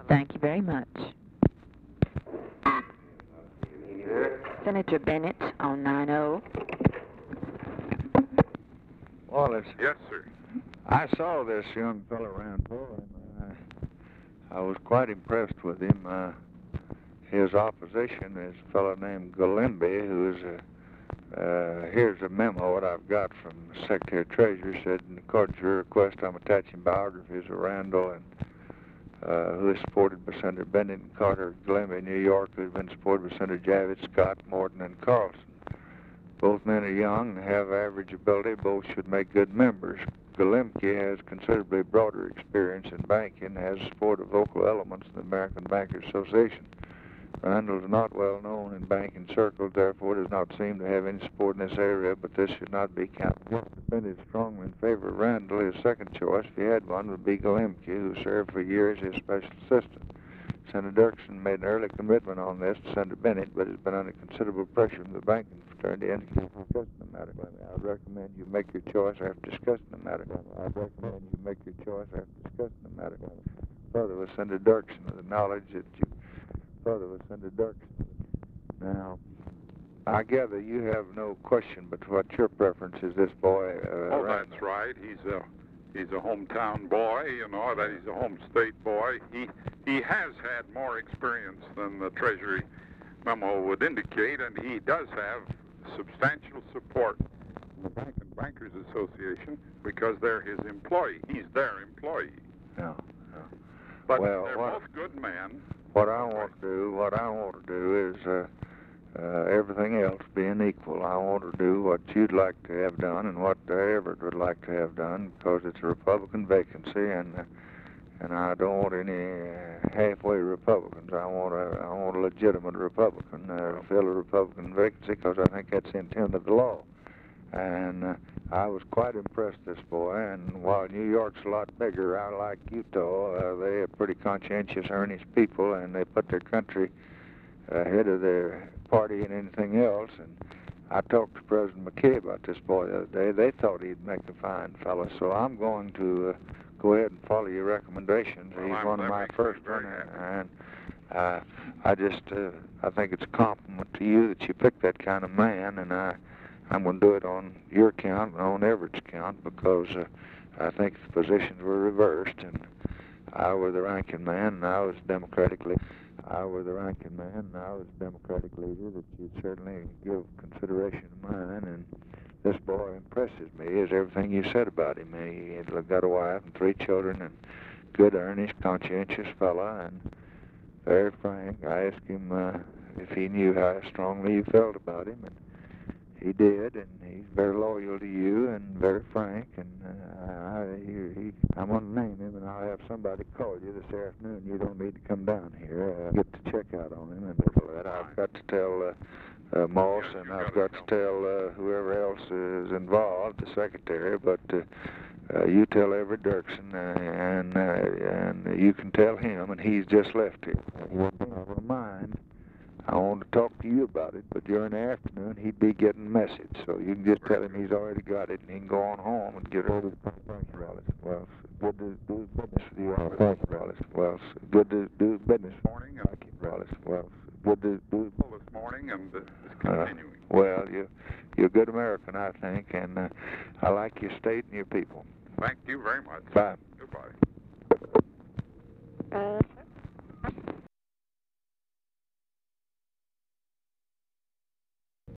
Thank you very much. Senator Bennett on 9-0. Wallace. Yes, sir. I saw this young fellow Randall, and I was quite impressed with him. His opposition is a fellow named Galimby, who is here's a memo that I've got from the Secretary of Treasury. Said, in accordance to your request, I'm attaching biographies of Randall, and who is supported by Senator Bennett and Carter Galimby, New York, who has been supported by Senator Javits, Scott, Morton, and Carlson. Both men are young and have average ability. Both should make good members. Galimby has considerably broader experience in banking and has support of local elements in the American Bankers Association. Randall is not well known in banking circles, therefore does not seem to have any support in this area, but this should not be counted. Bennett is strongly in favor of Randall. His second choice, if he had one, would be Galimby, who served for years as his special assistant. Senator Dirksen made an early commitment on this to Senator Bennett, but has been under considerable pressure from the banking fraternity and discussing the matter. I would recommend you make your choice after discussing the matter. Further with Senator Dirksen, with the knowledge that you Now, I gather you have no question but what your preference is, this boy. That's right. He's a hometown boy, that he's a home state boy. He has had more experience than the Treasury memo would indicate, and he does have substantial support from the Bank and Bankers Association because they're his employee. He's their employee. Yeah. But they're both good men. What I want to do is everything else being equal. I want to do what you'd like to have done and what Everett would like to have done, because it's a Republican vacancy, and I don't want any halfway Republicans. I want a legitimate Republican to fill a Republican vacancy, because I think that's the intent of the law. And I was quite impressed with this boy, and while New York's a lot bigger, I like Utah. They are pretty conscientious, earnest people, and they put their country ahead of their party and anything else. And I talked to President McKay about this boy the other day. They thought he'd make a fine fellow, so I'm going to go ahead and follow your recommendations. Well, he's one of my first, and I think it's a compliment to you that you picked that kind of man, and I'm going to do it on your count and on Everett's count, because I think the positions were reversed, and I was the ranking man, and I was Democratic leader. That you'd certainly give consideration to mine, and this boy impresses me, is everything you said about him. He's got a wife and 3 children, and good, earnest, conscientious fella, and very frank. I asked him if he knew how strongly you felt about him, and he did, and he's very loyal to you and very frank, and I'm going to name him, and I'll have somebody call you this afternoon. You don't need to come down here. Get the check out on him, and I've got to tell Moss, and I've got to tell whoever else is involved, the secretary, but you tell Everett Dirksen, and you can tell him, and he's just left here. Never mind. I want to talk to you about it, but during the afternoon, he'd be getting a message. So you can just tell him he's already got it, and he can go on home and get it. Well, good to do business with you. Thank you, Wallace. Well, good to do business. Morning. Thank you, Wallace. Well, good to do this morning, and it's continuing. Well, you're a good American, I think, and I like your state and your people. Thank you very much. Bye.